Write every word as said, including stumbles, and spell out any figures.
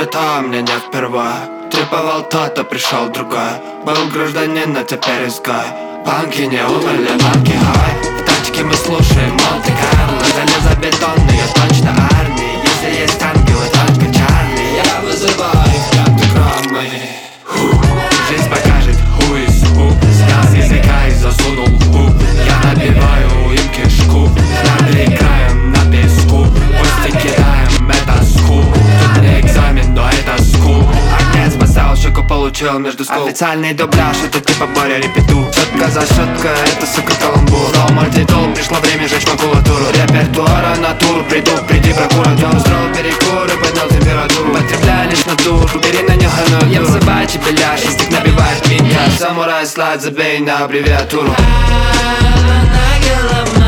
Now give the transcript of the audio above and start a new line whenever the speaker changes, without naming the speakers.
это мне не впервые. Треповал тот, а пришел другой. Был гражданин, а теперь изгой. Панки не умерли, панки хай. В тачке мы слушаем Монте-Карло. Железобетонные точно армии. Если есть ангелы, только Чарли. Я вызываю их пятикранные. Жизнь покажет who is who. Снял с языка и засунул в губ. Я набиваю им кишку. Навлекаем на песку. Пусть и кидаем это скул. Тут не экзамен, но это скул. Отец поставил щеку, получил между скул. Официальный дубляж, это типа Боря Репету. Шутка за шуткой, это сука каламбур. Но мультитул, пришло время жечь макулатуру. Репертуара натур, приду, приди прокуратуру. Устроил перекуры, поднял температуру. Потребляй лишь натуру, бери на нее хануру. Я вызываю чепеляш, стик набивает меня. Самурай слайд, забей на аббревиатуру.